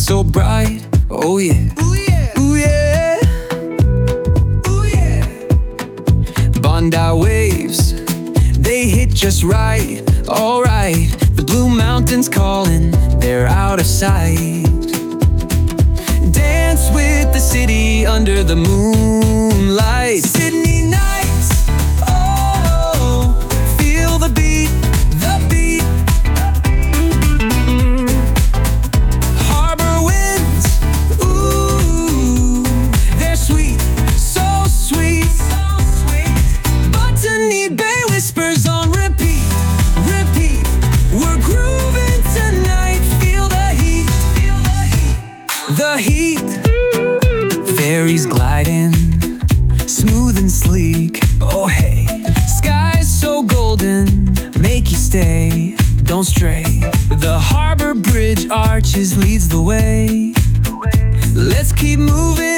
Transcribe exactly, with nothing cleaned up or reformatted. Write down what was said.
so bright. Oh yeah, ooh yeah, ooh yeah, ooh yeah. Bondi waves, they hit just right. Alright, the Blue Mountains calling, they're out of sight. Dance with the city under the moonlight. Sydney nights, oh, feel the beat, the beat. Harbor winds, ooh, they're sweet, so sweet, so sweet. Botany Bay whispers on repeat, repeat. We're grooving tonight, feel the heat, feel the heat, the heat. Ferries gliding, smooth and sleek. Oh hey, skies so golden, make you stay, don't stray. The harbor bridge arches leads the way. Let's keep moving.